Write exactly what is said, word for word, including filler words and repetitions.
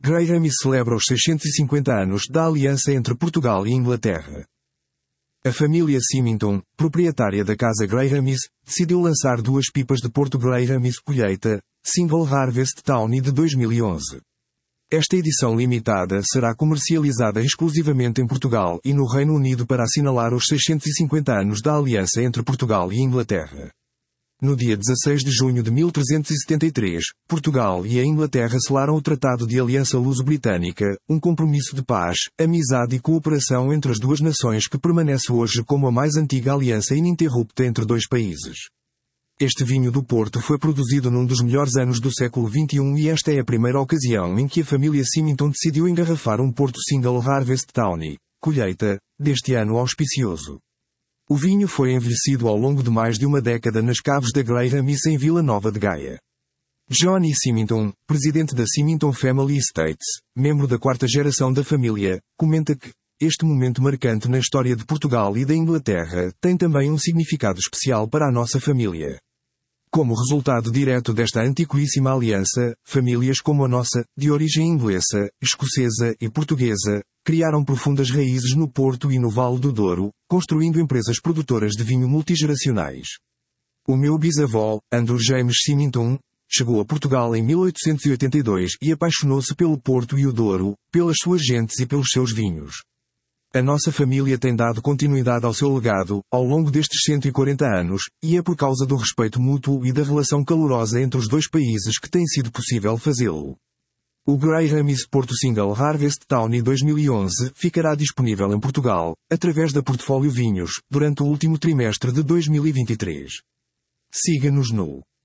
Graham celebra os seiscentos e cinquenta anos da aliança entre Portugal e Inglaterra. A família Symington, proprietária da casa Graham, decidiu lançar duas pipas de Porto Graham colheita, Single Harvest Tawny de dois mil e onze. Esta edição limitada será comercializada exclusivamente em Portugal e no Reino Unido para assinalar os seiscentos e cinquenta anos da aliança entre Portugal e Inglaterra. No dia dezasseis de junho de mil trezentos e setenta e três, Portugal e a Inglaterra selaram o Tratado de Aliança Luso-Britânica, um compromisso de paz, amizade e cooperação entre as duas nações que permanece hoje como a mais antiga aliança ininterrupta entre dois países. Este vinho do Porto foi produzido num dos melhores anos do século vinte e um e esta é a primeira ocasião em que a família Symington decidiu engarrafar um Porto Single Harvest Tawny, colheita, deste ano auspicioso. O vinho foi envelhecido ao longo de mais de uma década nas caves da Graham em Vila Nova de Gaia. Johnny Symington, presidente da Symington Family Estates, membro da quarta geração da família, comenta que este momento marcante na história de Portugal e da Inglaterra tem também um significado especial para a nossa família. Como resultado direto desta antiquíssima aliança, famílias como a nossa, de origem inglesa, escocesa e portuguesa, criaram profundas raízes no Porto e no Vale do Douro, construindo empresas produtoras de vinho multigeracionais. O meu bisavó, Andrew James Symington, chegou a Portugal em mil oitocentos e oitenta e dois e apaixonou-se pelo Porto e o Douro, pelas suas gentes e pelos seus vinhos. A nossa família tem dado continuidade ao seu legado, ao longo destes cento e quarenta anos, e é por causa do respeito mútuo e da relação calorosa entre os dois países que tem sido possível fazê-lo. O Graham Porto Single Harvest Tawny dois mil e onze ficará disponível em Portugal, através da Portfólio Vinhos, durante o último trimestre de dois mil e vinte e três. Siga-nos no